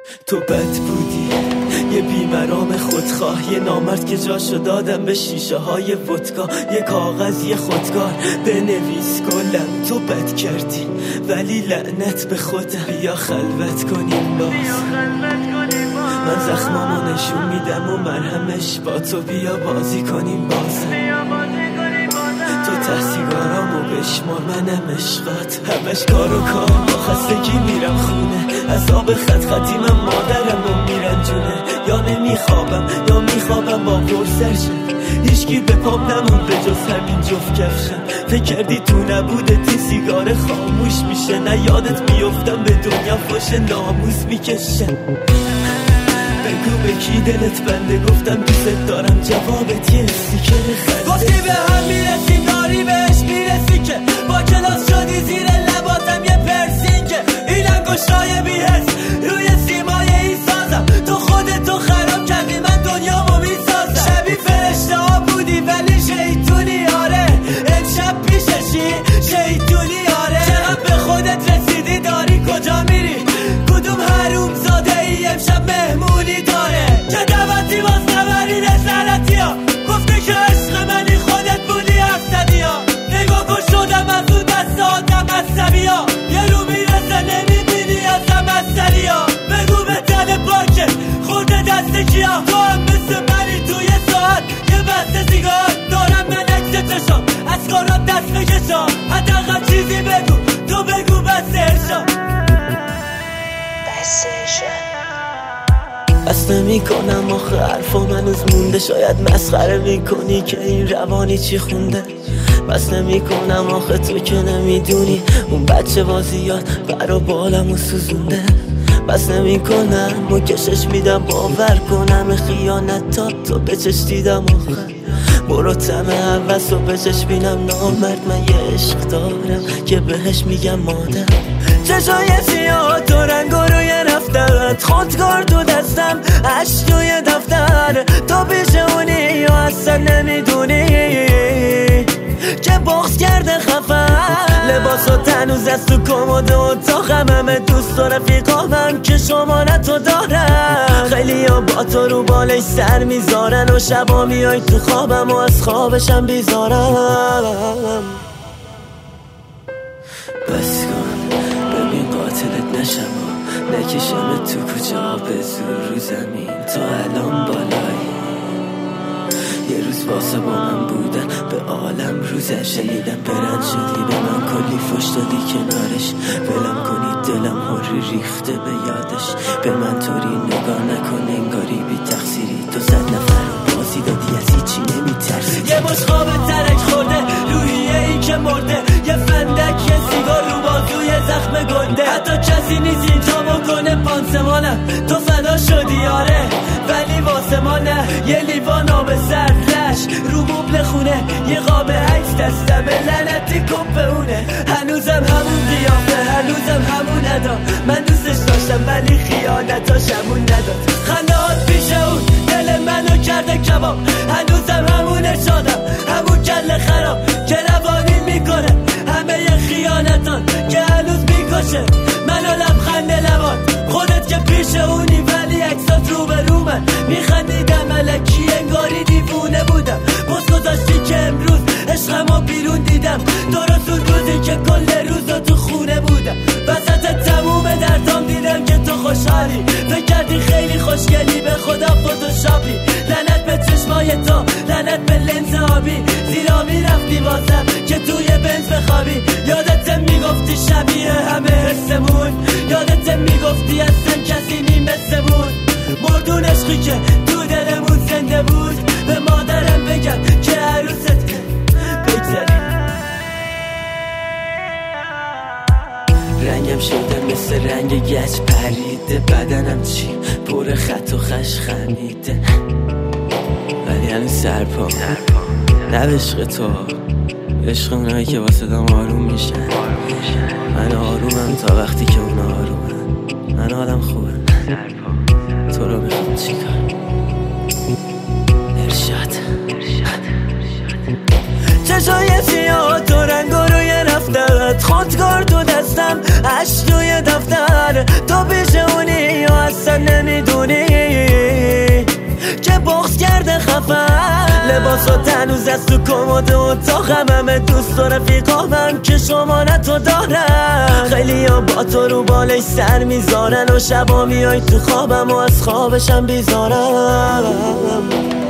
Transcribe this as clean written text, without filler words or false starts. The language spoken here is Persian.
تو بد بودی، یه بیمرام خودخواه، یه نامرد که جاشو دادم به شیشه های ودکا. یه کاغذ یه خودکار بنویس گلم، تو بد کردی ولی لعنت به خودم. بیا خلوت کنیم باز، من زخمامو نشون میدم و مرهمش با تو. بیا بازی کنیم باز، تو ته سیگارامو بشمار، منم عشقات. همش کار و کار، با خستگی میرم خونه. از آب خط خطی من مادرمو میرنجونه. یا نمیخوابم یا میخوابم با برسرشم. هیچکی به پام نمون به جز همین جفت کفشم. فکر کردی تو نبودت این سیگار خاموش میشه؟ نه یادت میافتم به دنیا فوش ناموس میکشم. بگو به کی دلت بنده، گفتم دوست دارم، جوابت یه استیکر خنده. گفتی به هم میرسیم داری بهش میرسی که با کلاس شدی زیر لباتم یه پرسینگه. این انگشتای بی‌حس روی سیمای این سازم، تو خودتو خراب کردی من دنیامو میسازم. شبیه فرشته ها بودی ولی شیطونی آره، امشب پیششی شیطونی آره. چقدر به خودت رسیدی داری کجا میری؟ کدوم حروم زاده ای امشب مهمونی داره که دعوتی باز نبری نظرتی ها؟ گفته که عشق منی خودت بودی افسدی ها. نگاه کن شدم از اون دست آدم عصبی ها. یه رو میرسه نمیبینی ازم اثری ها. بگو به تن پاکه خورده دست کیا؟ تو هم مثل منی توی ساعت یه بسته سیگار دارم من عکس چشم از کارات دست بکشم. حداقل چیزی بگو، تو بگو بس ارشاد. بس نمیکنم آخه حرفا منوز مونده. شاید مسخره میکنی که این روانی چی خونده. بس نمیکنم آخه تو که نمیدونی اون بچه بازیات برا بالمو سوزونده. بس نمیکنم و کشش میدم باور کنم خیانت تو به چش دیدم آخه. برو تمه حوث و به چش بینم نامرد. من یه عشق دارم که بهش میگم مادر. چشای سیاه تو رنگ روی رفتن، خودکار تو دستم عشق توی دفتر. تو پیش اونی یا اصلا نمیدونی که بغض کرده خفن. لباسو تنوز از تو کمد و اتاقم، همه دوست و رفیقامم که شمارتو دارم. خیلی ها با تو رو بالش سر میذارن و شبا میای تو خوابم و از خوابشم بیزارم. بس کن ببین قاتلت نشم و نکشم تو کجا به زور رو زمین. تو الان بالایی، یه روز واسه با من بودن به عالم روزه. شنیدم برند شدی به من کلی فش دادی کنارش. ولم کنی دلم هوری ریخته به یادش. به من طوری نگاه نکن انگاری بی تقصیری. تو 100 نفر رو بازی دادی از هیچی نمیترسی. یه مش خواب ترک خورده روحیه ای که مرده. یه فندک یه سیگار رو بازوی زخم گنده. حتی کسی نیست اینجا بکنه پانسمانم. تو فدا شدی آره ولی واسه ما نه. یه لیوان آب سرد لش رو مبل خونه. یه قاب عکس دستمه لعنتی کپونه. هنوزم همون قیافه هنوزم همون ادا. من دوستش داشتم ولی خیانتاشمون نداد. خندهات پیش اون دل منو کرده کباب. هنوزم همون ارشادم همون کل خراب که روانی میکنه همه ی خیانتان که هنوز میکشه منو. لبخند لبات خودت که پیش اونی ولی عکسات رو به رو من میخندیدم الکی انگاری دیوونه بودم. بس گذاشتی که امروز عشقمو بیرون دیدم. درست اون روزی که کل روزا تو خونه بودم. وسط تموم دردام دیدم که تو خوشحالی. فکر کردی خیلی خوشگلی به خدا فتوشاپی. لعنت به چشمای تو لعنت به لنز آبی. زیرا میرفتی واسم که توی بنز بخوابی. یادت میگفتی شبیه همه حسمون. یادت میگفتی اصلا کسی نی مثلمون. مردون عشقی که تو دلمون زنده بود. به مادرم بگم که عروست بگذاری. رنگم شده مثل رنگ گچ پریده. بدنم چی پر خط و خش خمیده. ولی هنوز سرپا نه عشق تو، عشق اونایی که واسه دام آروم میشن. من آرومم تا وقتی که اونا آرومن. من حالم خوبه، تو رو میخوام چیکار؟ ارشاد. چشای سیاه تو رنگ روی رفتن، خودکار تو دستم عشق توی دفتر. تو پیش اونی یا اصلا لباسات هنوز از تو کمد اتاقم، همه دوست و رفیقامم که شما تو دارم. خیلی ها با تو رو بالش سر میذارن و شبا میای تو خوابم و از خوابشم بیزارم.